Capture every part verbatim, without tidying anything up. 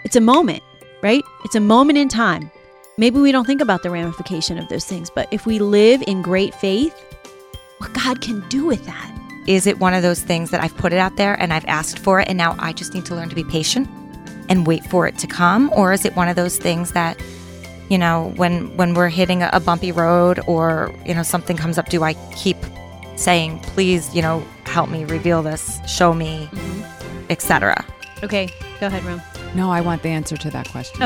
It's a moment, right? It's a moment in time. Maybe we don't think about the ramification of those things, but if we live in great faith, what God can do with that. Is it one of those things that I've put it out there and I've asked for it and now I just need to learn to be patient and wait for it to come? Or is it one of those things that, you know, when when we're hitting a, a bumpy road or, you know, something comes up, do I keep saying, please, you know, help me reveal this, show me, mm-hmm. et cetera? Okay, go ahead, Rome. No, I want the answer to that question.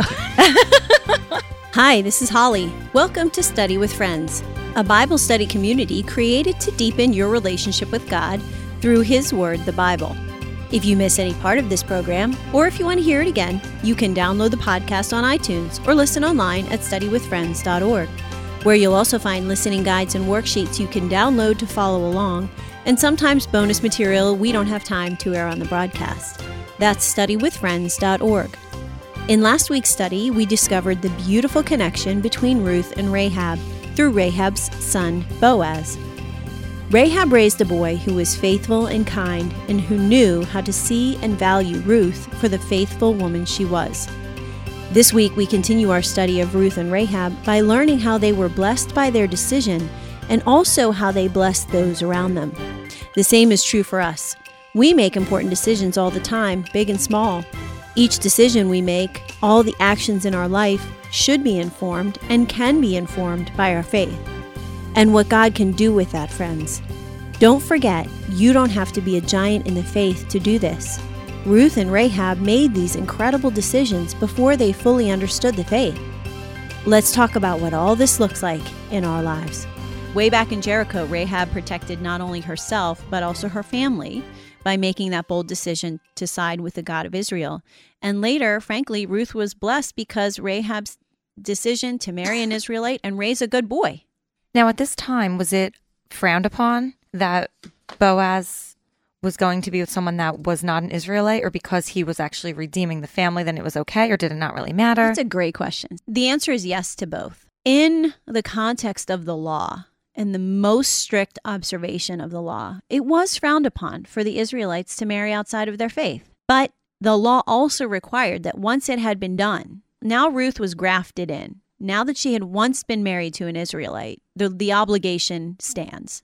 Oh. Hi, this is Holly. Welcome to Study with Friends, a Bible study community created to deepen your relationship with God through His Word, the Bible. If you miss any part of this program, or if you want to hear it again, you can download the podcast on iTunes or listen online at study with friends dot org, where you'll also find listening guides and worksheets you can download to follow along, and sometimes bonus material we don't have time to air on the broadcast. That's study with friends dot org. In last week's study, we discovered the beautiful connection between Ruth and Rahab through Rahab's son, Boaz. Rahab raised a boy who was faithful and kind and who knew how to see and value Ruth for the faithful woman she was. This week, we continue our study of Ruth and Rahab by learning how they were blessed by their decision and also how they blessed those around them. The same is true for us. We make important decisions all the time, big and small. Each decision we make, all the actions in our life, should be informed and can be informed by our faith. And what God can do with that, friends. Don't forget, you don't have to be a giant in the faith to do this. Ruth and Rahab made these incredible decisions before they fully understood the faith. Let's talk about what all this looks like in our lives. Way back in Jericho, Rahab protected not only herself, but also her family by making that bold decision to side with the God of Israel. And later, frankly, Ruth was blessed because Rahab's decision to marry an Israelite and raise a good boy. Now, at this time, was it frowned upon that Boaz was going to be with someone that was not an Israelite, or because he was actually redeeming the family, then it was okay, or did it not really matter? That's a great question. The answer is yes to both. In the context of the law, and the most strict observation of the law, it was frowned upon for the Israelites to marry outside of their faith. But the law also required that once it had been done, now Ruth was grafted in. Now that she had once been married to an Israelite, the, the obligation stands.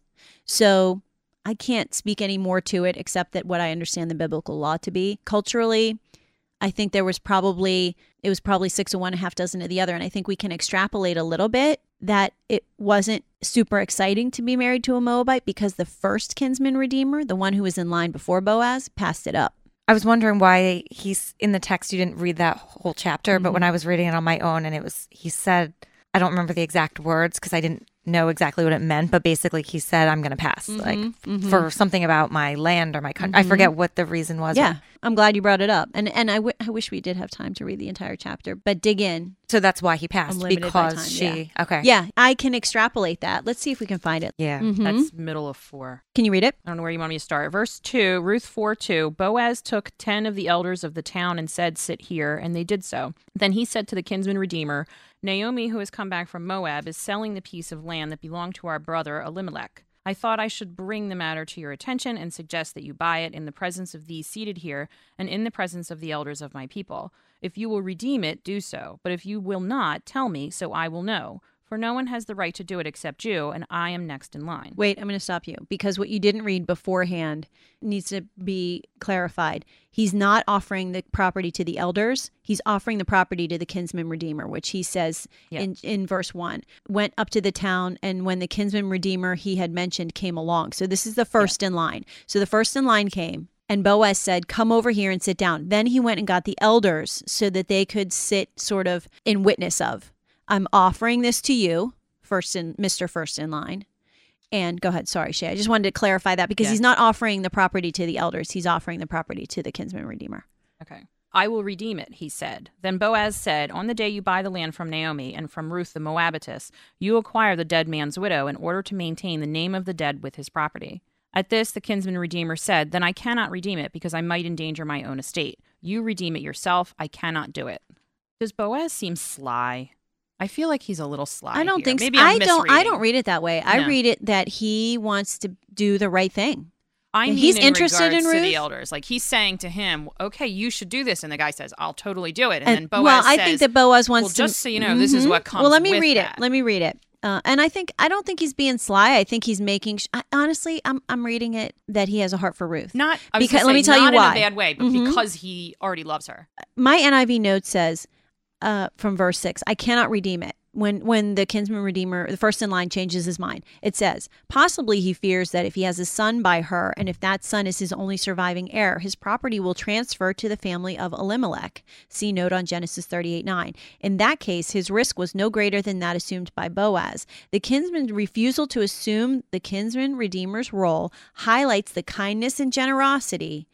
So I can't speak any more to it except that what I understand the biblical law to be. Culturally, I think there was probably, it was probably six of one, a half dozen of the other. And I think we can extrapolate a little bit that it wasn't super exciting to be married to a Moabite because the first kinsman redeemer, the one who was in line before Boaz, passed it up. I was wondering why he's in the text. You didn't read that whole chapter, Mm-hmm. but when I was reading it on my own, and it was, he said, I don't remember the exact words because I didn't know exactly what it meant, but basically he said, I'm going to pass, Mm-hmm, like mm-hmm. for something about my land or my country. Mm-hmm. I forget what the reason was. Yeah, I'm glad you brought it up. And and I, w- I wish we did have time to read the entire chapter, but dig in. So that's why he passed, Unlimited by because time, she, yeah. okay. Yeah, I can extrapolate that. Let's see if we can find it. Yeah. Mhm. That's middle of four. Can you read it? I don't know where you want me to start. Verse two, Ruth four two, Boaz took ten of the elders of the town and said, sit here, and they did so. Then he said to the kinsman redeemer, Naomi, who has come back from Moab, is selling the piece of land that belonged to our brother Elimelech. I thought I should bring the matter to your attention and suggest that you buy it in the presence of these seated here and in the presence of the elders of my people. If you will redeem it, do so. But if you will not, tell me, so I will know. For no one has the right to do it except you, and I am next in line. Wait, I'm going to stop you because what you didn't read beforehand needs to be clarified. He's not offering the property to the elders. He's offering the property to the kinsman redeemer, which he says Yeah. in, in verse one, went up to the town, and when the kinsman redeemer he had mentioned came along. So this is the first in line. So the first in line came, and Boaz said, come over here and sit down. Then he went and got the elders so that they could sit sort of in witness of. I'm offering this to you, first in Mister First in line. And go ahead. Sorry, Shay. I just wanted to clarify that because Yeah. he's not offering the property to the elders. He's offering the property to the kinsman redeemer. Okay. I will redeem it, he said. Then Boaz said, on the day you buy the land from Naomi and from Ruth the Moabitess, you acquire the dead man's widow in order to maintain the name of the dead with his property. At this, the kinsman redeemer said, then I cannot redeem it because I might endanger my own estate. You redeem it yourself. I cannot do it. Does Boaz seem sly? I feel like he's a little sly. I don't here. think so. Maybe I'm I don't. I misreading. don't read it that way. I No. read it that he wants to do the right thing. I mean, he's in interested in regards to Ruth. the elders. Like he's saying to him, okay, you should do this. And the guy says, I'll totally do it. And, And- then Boaz well, I says, think that Boaz wants well, to. just so you know, this is Mhm. what comes Well, let me with read that. it. Let me read it. Uh, and I think I don't think he's being sly. I think he's making. Sh- I, honestly, I'm I'm reading it that he has a heart for Ruth. Not, I was Because- gonna let say, me tell you not why. in a bad way, but Mhm. because he already loves her. My N I V note says, uh, from verse six, I cannot redeem it. When when the kinsman redeemer, the first in line, changes his mind, it says, possibly he fears that if he has a son by her, and if that son is his only surviving heir, his property will transfer to the family of Elimelech. See note on Genesis thirty-eight nine. In that case, his risk was no greater than that assumed by Boaz. The kinsman's refusal to assume the kinsman redeemer's role highlights the kindness and generosity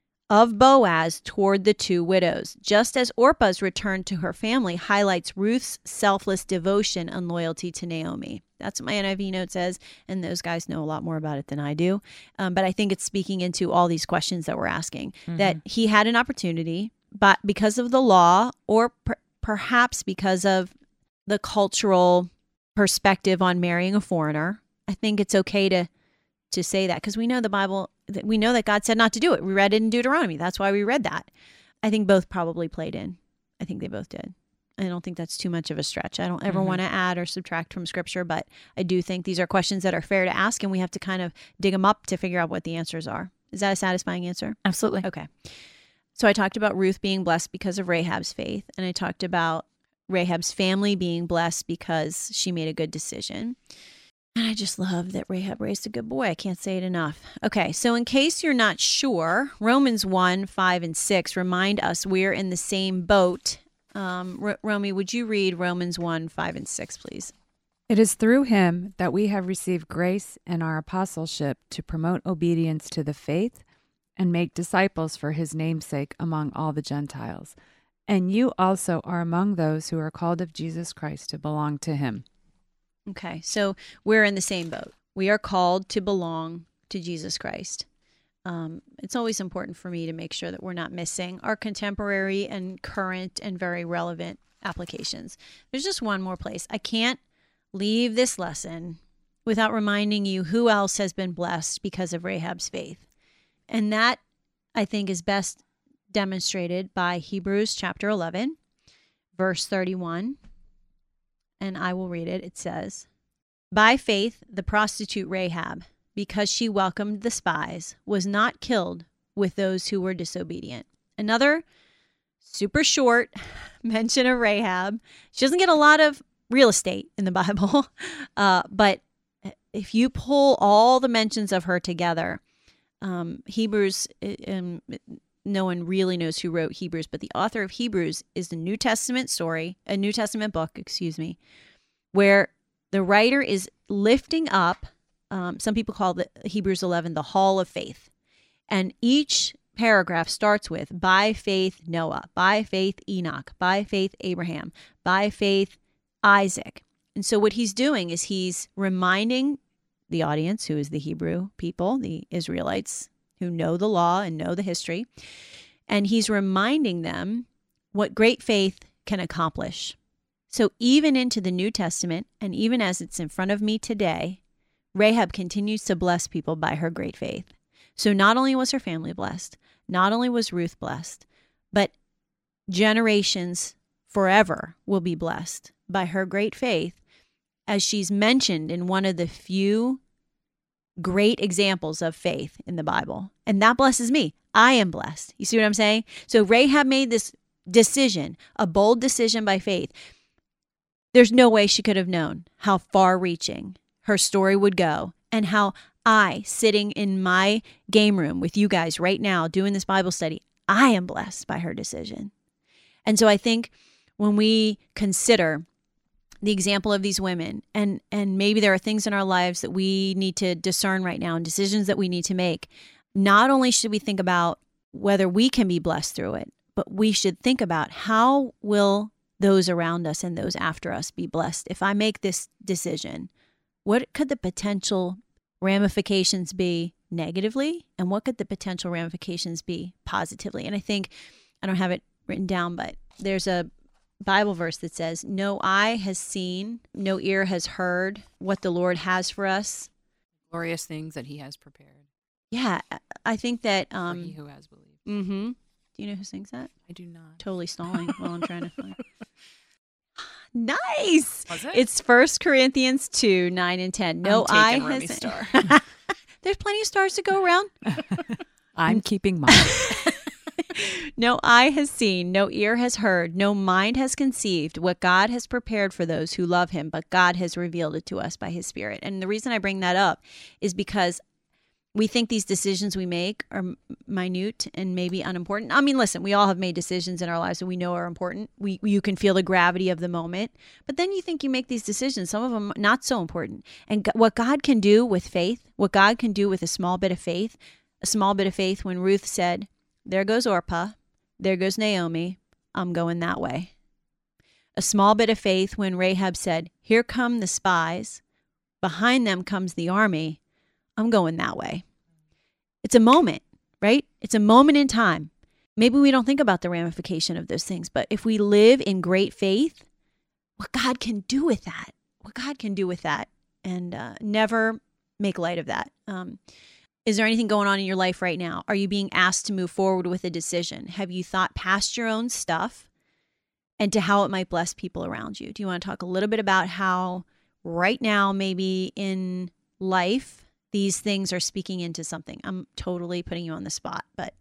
of Boaz toward the two widows, just as Orpah's return to her family highlights Ruth's selfless devotion and loyalty to Naomi. That's what my N I V note says, and those guys know a lot more about it than I do. Um, but I think it's speaking into all these questions that we're asking, Mm-hmm. that he had an opportunity, but because of the law, or per- perhaps because of the cultural perspective on marrying a foreigner, I think it's okay to to say that, because we know the Bible, that we know that God said not to do it. We read it in Deuteronomy. That's why we read that. I think both probably played in. I think they both did. I don't think that's too much of a stretch. I don't ever Mhm. want to add or subtract from scripture, but I do think these are questions that are fair to ask, and we have to kind of dig them up to figure out what the answers are. Is that a satisfying answer? Absolutely. Okay. So I talked about Ruth being blessed because of Rahab's faith, and I talked about Rahab's family being blessed because she made a good decision. And I just love that Rahab raised a good boy. I can't say it enough. Okay, so in case you're not sure, Romans one, five, and six remind us we're in the same boat. Um, R- Romy, would you read Romans one, five, and six, please? It is through him that we have received grace and our apostleship to promote obedience to the faith and make disciples for his namesake among all the Gentiles. And you also are among those who are called of Jesus Christ to belong to him. Okay, so we're in the same boat. We are called to belong to Jesus Christ. Um, it's always important for me to make sure that we're not missing our contemporary and current and very relevant applications. There's just one more place. I can't leave this lesson without reminding you who else has been blessed because of Rahab's faith. And that, I think, is best demonstrated by Hebrews chapter eleven, verse thirty-one. And I will read it. It says, by faith, the prostitute Rahab, because she welcomed the spies, was not killed with those who were disobedient. Another super short mention of Rahab. She doesn't get a lot of real estate in the Bible, uh, but if you pull all the mentions of her together, um, Hebrews, um, no one really knows who wrote Hebrews, but the author of Hebrews is the New Testament story, a New Testament book, excuse me, where the writer is lifting up, um, some people call the Hebrews eleven the Hall of Faith. And each paragraph starts with, by faith Noah, by faith Enoch, by faith Abraham, by faith Isaac. And so what he's doing is he's reminding the audience, who is the Hebrew people, the Israelites, who know the law and know the history, and he's reminding them what great faith can accomplish. So even into the New Testament, and even as it's in front of me today, Rahab continues to bless people by her great faith. So not only was her family blessed, not only was Ruth blessed, but generations forever will be blessed by her great faith, as she's mentioned in one of the few great examples of faith in the Bible. And that blesses me. I am blessed. You see what I'm saying? So Rahab made this decision, a bold decision by faith. There's no way she could have known how far-reaching her story would go, and how I, sitting in my game room with you guys right now doing this Bible study, I am blessed by her decision. And so I think when we consider the example of these women, and and maybe there are things in our lives that we need to discern right now and decisions that we need to make, not only should we think about whether we can be blessed through it, but we should think about how will those around us and those after us be blessed if I make this decision. What could the potential ramifications be negatively, and what could the potential ramifications be positively? And I think, I don't have it written down, but there's a Bible verse that says, no eye has seen, no ear has heard what the Lord has for us. Glorious things that he has prepared. Yeah, I think that. For Um, he who has believed. mm-hmm. Do you know who sings that? I do not. Totally stalling while I'm trying to find. Nice. Was it? It's First Corinthians two, nine and ten. No I'm eye taking Romy has. Star. There's plenty of stars to go around. I'm keeping mine. No eye has seen, no ear has heard, no mind has conceived what God has prepared for those who love him, but God has revealed it to us by his Spirit. And the reason I bring that up is because we think these decisions we make are minute and maybe unimportant. I mean, listen, we all have made decisions in our lives that we know are important. We You can feel the gravity of the moment, but then you think you make these decisions, some of them not so important. And what God can do with faith, what God can do with a small bit of faith, a small bit of faith when Ruth said, there goes Orpah, there goes Naomi, I'm going that way. A small bit of faith when Rahab said, here come the spies, behind them comes the army, I'm going that way. It's a moment, right? It's a moment in time. Maybe we don't think about the ramification of those things, but if we live in great faith, what God can do with that, what God can do with that, and uh, never make light of that. Um, Is there anything going on in your life right now? Are you being asked to move forward with a decision? Have you thought past your own stuff and to how it might bless people around you? Do you want to talk a little bit about how right now, maybe in life, these things are speaking into something? I'm totally putting you on the spot, but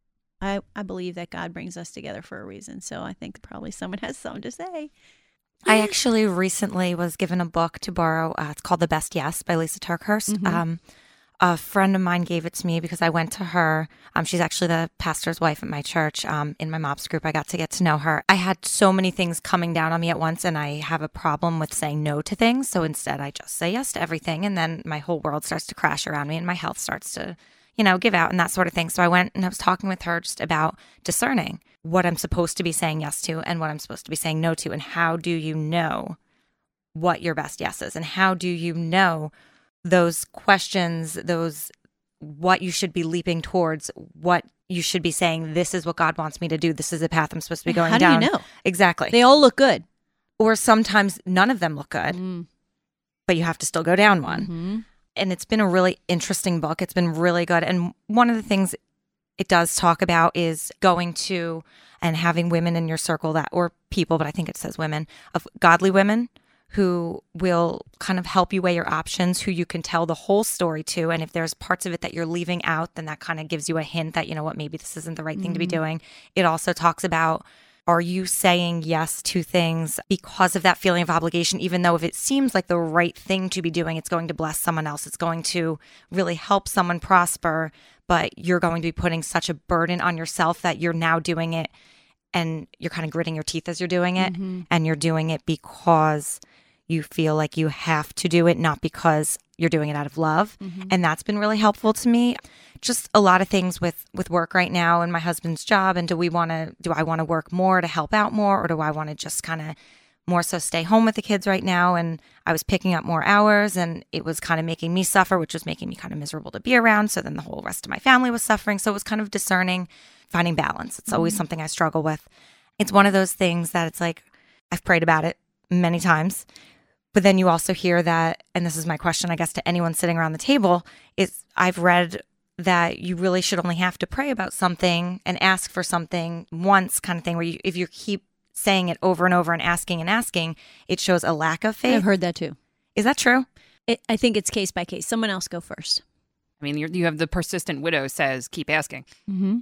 I, I believe that God brings us together for a reason. So I think probably someone has something to say. I actually recently was given a book to borrow. Uh, it's called The Best Yes by Lisa Turkhurst. Mm-hmm. Um, A friend of mine gave it to me because I went to her. Um, she's actually the pastor's wife at my church. Um, in my MOPS group, I got to get to know her. I had so many things coming down on me at once, and I have a problem with saying no to things. So instead, I just say yes to everything, and then my whole world starts to crash around me, and my health starts to, you know, give out and that sort of thing. So I went and I was talking with her just about discerning what I'm supposed to be saying yes to and what I'm supposed to be saying no to, and how do you know what your best yes is, and how do you know those questions, those what you should be leaping towards, what you should be saying, this is what God wants me to do. This is the path I'm supposed to be going How down. do you know? Exactly. They all look good. Or sometimes none of them look good, Mm. but you have to still go down one. Mm-hmm. And it's been a really interesting book. It's been really good. And one of the things it does talk about is going to and having women in your circle that, or people, but I think it says women, of godly women who will kind of help you weigh your options, who you can tell the whole story to. And if there's parts of it that you're leaving out, then that kind of gives you a hint that, you know what, maybe this isn't the right thing mm-hmm. to be doing. It also talks about, are you saying yes to things because of that feeling of obligation, even though if it seems like the right thing to be doing, it's going to bless someone else, it's going to really help someone prosper, but you're going to be putting such a burden on yourself that you're now doing it and you're kind of gritting your teeth as you're doing it, mm-hmm. and you're doing it because you feel like you have to do it, not because you're doing it out of love. Mm-hmm. And that's been really helpful to me. Just a lot of things with, with work right now and my husband's job. And do we want to, do I want to work more to help out more? Or do I want to just kind of more so stay home with the kids right now? And I was picking up more hours and it was kind of making me suffer, which was making me kind of miserable to be around. So then the whole rest of my family was suffering. So it was kind of discerning, finding balance. It's mm-hmm. always something I struggle with. It's one of those things that it's like, I've prayed about it many times. But then you also hear that, and this is my question, I guess, to anyone sitting around the table, is I've read that you really should only have to pray about something and ask for something once, kind of thing, where you, if you keep saying it over and over and asking and asking, it shows a lack of faith. I've heard that too. Is that true? It, I think it's case by case. Someone else go first. I mean, you're, you have the persistent widow says, keep asking. Mm-hmm.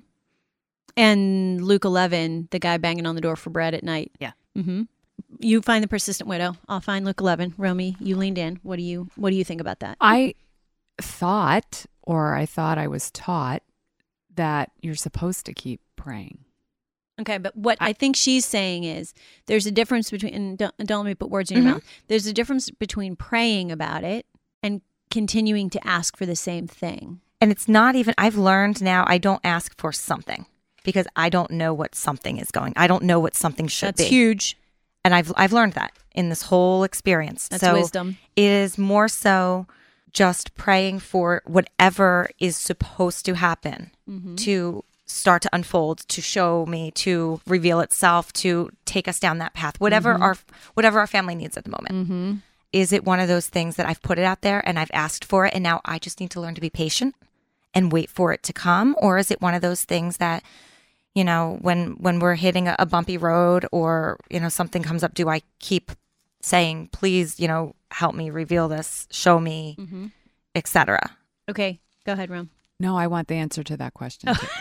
And Luke eleven, the guy banging on the door for bread at night. Yeah. Mm-hmm. You find the persistent widow. I'll find Luke eleven. Romy, you leaned in. What do you What do you think about that? I thought, or I thought I was taught, that you're supposed to keep praying. Okay, but what I, I think she's saying is there's a difference between, and don't, don't let me put words in your mm-hmm. mouth. There's a difference between praying about it and continuing to ask for the same thing. And it's not even, I've learned now I don't ask for something because I don't know what something is going. I don't know what something should That's be. That's huge. And I've I've learned that in this whole experience. That's so wisdom. It is more so just praying for whatever is supposed to happen mm-hmm. to start to unfold, to show me, to reveal itself, to take us down that path. Whatever mm-hmm. our whatever our family needs at the moment. Mm-hmm. Is it one of those things that I've put it out there and I've asked for it, and now I just need to learn to be patient and wait for it to come? Or is it one of those things that, you know, when when we're hitting a, a bumpy road or, you know, something comes up, do I keep saying, please, you know, help me reveal this, show me, mm-hmm. et cetera? Okay, go ahead, Rome. No, I want the answer to that question. Oh.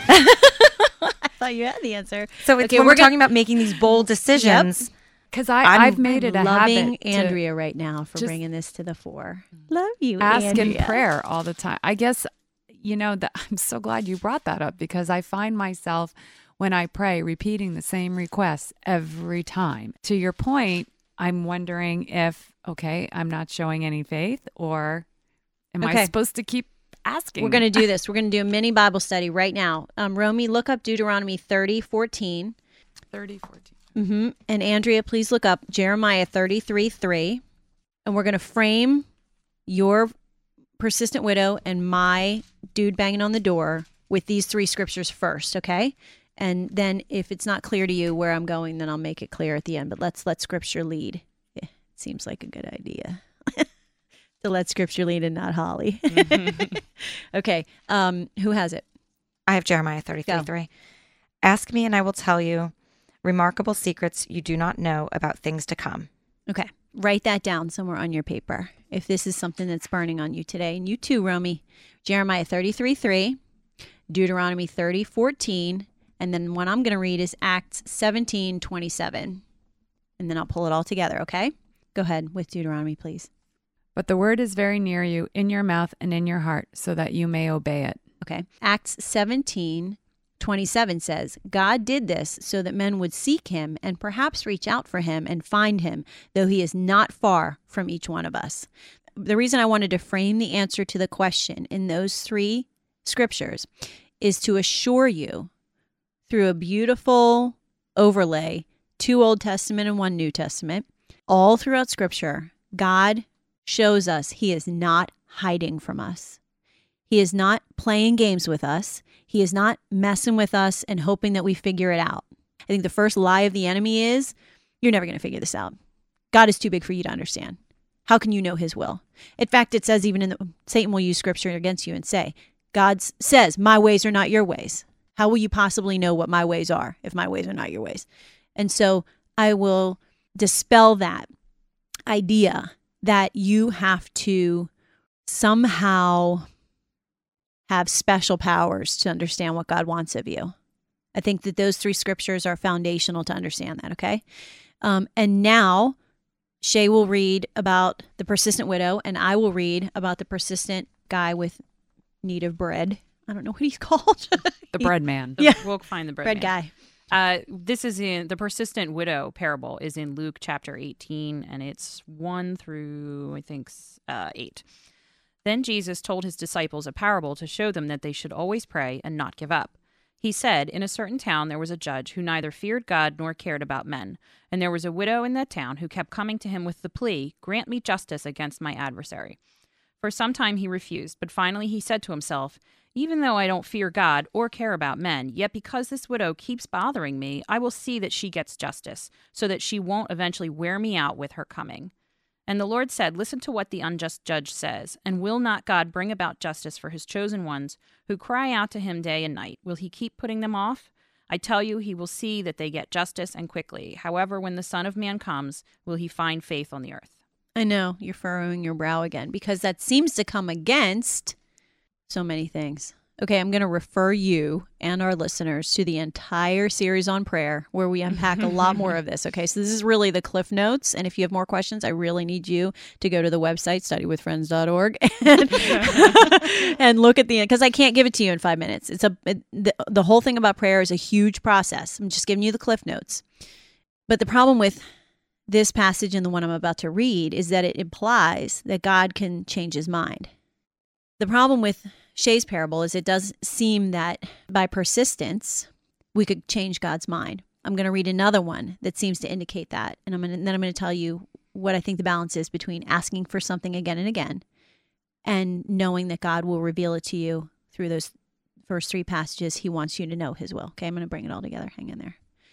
I thought you had the answer. So it's okay, when we're, we're gonna... talking about making these bold decisions. Because I I've made it a loving habit Andrea right now for bringing this to the fore. Love you, ask Andrea. in prayer all the time. I guess, you know, that I'm so glad you brought that up because I find myself when I pray repeating the same requests every time. To your point, I'm wondering if, okay, I'm not showing any faith, or am okay. I supposed to keep asking? We're going to do this. We're going to do a mini Bible study right now. Um, Romy, look up Deuteronomy thirty fourteen. thirty fourteen. Mm-hmm. And Andrea, please look up Jeremiah thirty-three three. And we're going to frame your persistent widow and my dude banging on the door with these three scriptures first, okay? And then if it's not clear to you where I'm going, then I'll make it clear at the end. But let's let scripture lead. Yeah, it seems like a good idea to let scripture lead and not Holly. Okay. Um, who has it? I have Jeremiah thirty-three three. Ask me and I will tell you remarkable secrets you do not know about things to come. Okay. Write that down somewhere on your paper if this is something that's burning on you today. And you too, Romy. Jeremiah thirty-three three, Deuteronomy thirty fourteen, and then what I'm going to read is Acts seventeen twenty-seven. And then I'll pull it all together, okay? Go ahead with Deuteronomy, please. But the word is very near you, in your mouth and in your heart, so that you may obey it. Okay. Acts seventeen twenty-seven says, God did this so that men would seek him and perhaps reach out for him and find him, though he is not far from each one of us. The reason I wanted to frame the answer to the question in those three scriptures is to assure you through a beautiful overlay, two Old Testament and one New Testament, all throughout scripture, God shows us he is not hiding from us. He is not playing games with us. He is not messing with us and hoping that we figure it out. I think the first lie of the enemy is, you're never going to figure this out. God is too big for you to understand. How can you know his will? In fact, it says even in the, Satan will use scripture against you and say, God says, my ways are not your ways. How will you possibly know what my ways are if my ways are not your ways? And so I will dispel that idea that you have to somehow have special powers to understand what God wants of you. I think that those three scriptures are foundational to understand that, okay? Um, and now Shay will read about the persistent widow, and I will read about the persistent guy with need of bread. I don't know what he's called. The bread man. The, yeah. We'll find the bread, bread man. guy. Uh, this is in the persistent widow parable is in Luke chapter eighteen, and it's one through, I think, uh, eight. Then Jesus told his disciples a parable to show them that they should always pray and not give up. He said, in a certain town there was a judge who neither feared God nor cared about men. And there was a widow in that town who kept coming to him with the plea, grant me justice against my adversary. For some time he refused, but finally he said to himself, even though I don't fear God or care about men, yet because this widow keeps bothering me, I will see that she gets justice, so that she won't eventually wear me out with her coming. And the Lord said, listen to what the unjust judge says, and will not God bring about justice for his chosen ones, who cry out to him day and night? Will he keep putting them off? I tell you, he will see that they get justice and quickly. However, when the Son of Man comes, will he find faith on the earth? I know, you're furrowing your brow again, because that seems to come against so many things. Okay, I'm going to refer you and our listeners to the entire series on prayer where we unpack a lot more of this. Okay, so this is really the Cliff Notes. And if you have more questions, I really need you to go to the website, study with friends dot org, and, and look at the end, because I can't give it to you in five minutes. It's a it, the, the whole thing about prayer is a huge process. I'm just giving you the Cliff Notes. But the problem with this passage and the one I'm about to read is that it implies that God can change his mind. The problem with Shay's parable is it does seem that by persistence, we could change God's mind. I'm going to read another one that seems to indicate that. And I'm going to, then I'm going to tell you what I think the balance is between asking for something again and again and knowing that God will reveal it to you through those first three passages. He wants you to know his will. Okay, I'm going to bring it all together. Hang in there.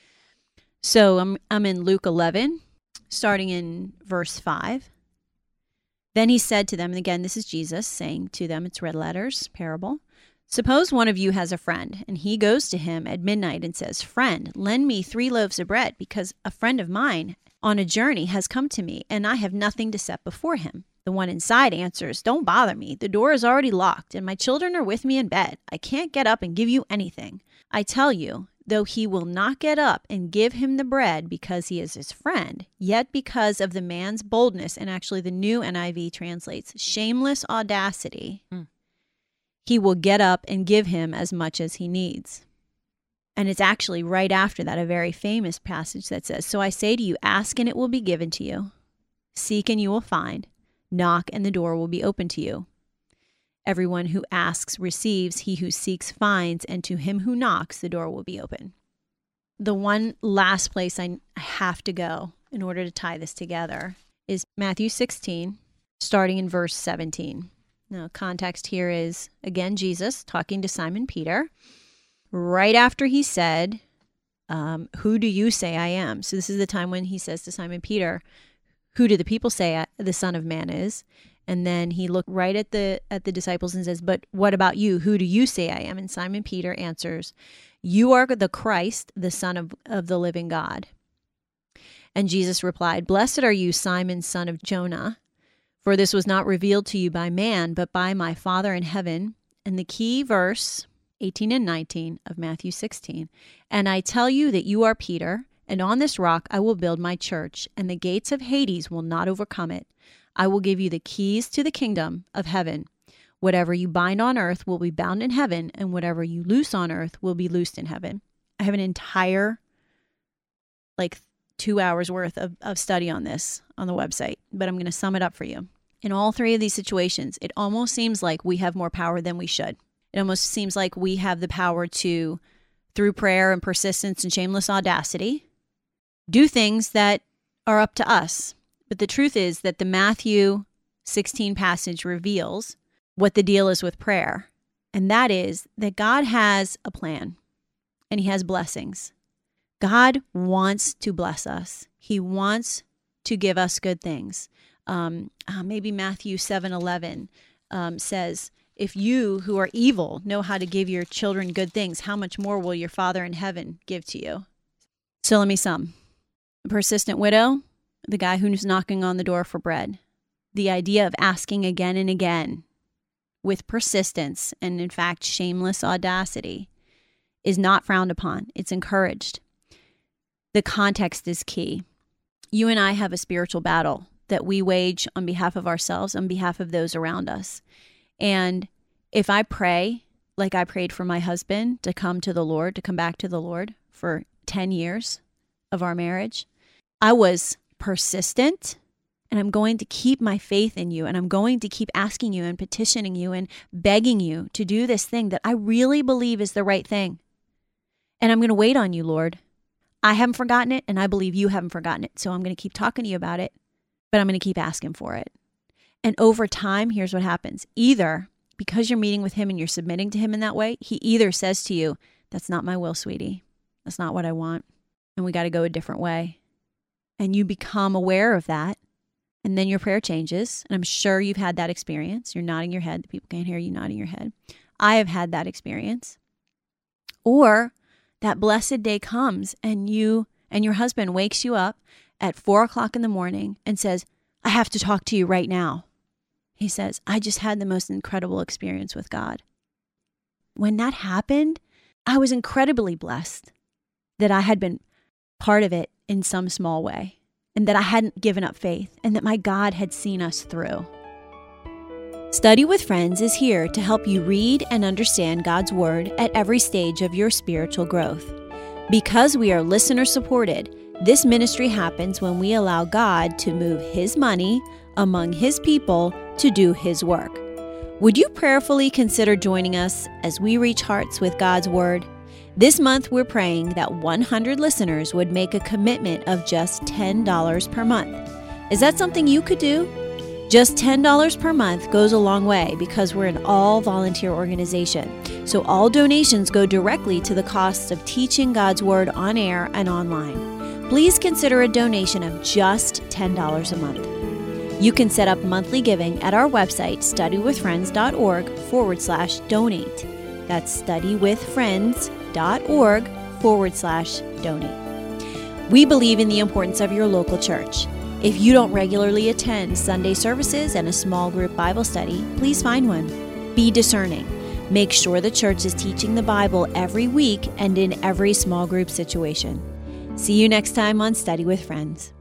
So I'm, I'm in Luke eleven, starting in verse five. Then he said to them, and again, this is Jesus saying to them, it's red letters, parable. Suppose one of you has a friend, and he goes to him at midnight and says, "Friend, lend me three loaves of bread, because a friend of mine on a journey has come to me, and I have nothing to set before him." The one inside answers, "Don't bother me. The door is already locked, and my children are with me in bed. I can't get up and give you anything." I tell you, though he will not get up and give him the bread because he is his friend, yet because of the man's boldness, and actually the new N I V translates shameless audacity, mm. he will get up and give him as much as he needs. And it's actually right after that, a very famous passage that says, "So I say to you, ask and it will be given to you. Seek and you will find. Knock and the door will be open to you. Everyone who asks receives, he who seeks finds, and to him who knocks the door will be open." The one last place I have to go in order to tie this together is Matthew sixteen, starting in verse seventeen. Now, context here is, again, Jesus talking to Simon Peter right after he said, um, "Who do you say I am?" So this is the time when he says to Simon Peter, "Who do the people say I, the Son of Man is?" And then he looked right at the at the disciples and says, "But what about you? Who do you say I am?" And Simon Peter answers, "You are the Christ, the Son of, of the living God." And Jesus replied, "Blessed are you, Simon, son of Jonah, for this was not revealed to you by man, but by my Father in heaven." And the key verse, eighteen and nineteen of Matthew sixteen, "And I tell you that you are Peter, and on this rock I will build my church, and the gates of Hades will not overcome it. I will give you the keys to the kingdom of heaven. Whatever you bind on earth will be bound in heaven, and whatever you loose on earth will be loosed in heaven." I have an entire, like, two hours worth of, of study on this on the website, but I'm going to sum it up for you. In all three of these situations, it almost seems like we have more power than we should. It almost seems like we have the power to, through prayer and persistence and shameless audacity, do things that are up to us. But the truth is that the Matthew sixteen passage reveals what the deal is with prayer. And that is that God has a plan and he has blessings. God wants to bless us. He wants to give us good things. Um, uh, maybe Matthew seven eleven um, says, "If you who are evil know how to give your children good things, how much more will your Father in heaven give to you?" So let me sum. A persistent widow, the guy who's knocking on the door for bread. The idea of asking again and again with persistence and, in fact, shameless audacity is not frowned upon. It's encouraged. The context is key. You and I have a spiritual battle that we wage on behalf of ourselves, on behalf of those around us. And if I pray like I prayed for my husband to come to the Lord, to come back to the Lord for ten years of our marriage, I was persistent, and I'm going to keep my faith in you, and I'm going to keep asking you and petitioning you and begging you to do this thing that I really believe is the right thing. And I'm going to wait on you, Lord. I haven't forgotten it, and I believe you haven't forgotten it. So I'm going to keep talking to you about it, but I'm going to keep asking for it. And over time, here's what happens. Either because you're meeting with him and you're submitting to him in that way, he either says to you, "That's not my will, sweetie. That's not what I want. And we got to go a different way." And you become aware of that. And then your prayer changes. And I'm sure you've had that experience. You're nodding your head. The people can't hear you nodding your head. I have had that experience. Or that blessed day comes and you and your husband wakes you up at four o'clock in the morning and says, "I have to talk to you right now." He says, "I just had the most incredible experience with God." When that happened, I was incredibly blessed that I had been part of it in some small way, and that I hadn't given up faith, and that my God had seen us through. Study with Friends is here to help you read and understand God's Word at every stage of your spiritual growth. Because we are listener-supported, this ministry happens when we allow God to move His money among His people to do His work. Would you prayerfully consider joining us as we reach hearts with God's Word? This month, we're praying that one hundred listeners would make a commitment of just ten dollars per month. Is that something you could do? Just ten dollars per month goes a long way because we're an all-volunteer organization. So all donations go directly to the costs of teaching God's Word on air and online. Please consider a donation of just ten dollars a month. You can set up monthly giving at our website, studywithfriends.org forward slash donate. That's studywithfriends.org forward slash donate. We believe in the importance of your local church. If you don't regularly attend Sunday services and a small group Bible study, please find one. Be discerning. Make sure the church is teaching the Bible every week and in every small group situation. See you next time on Study with Friends.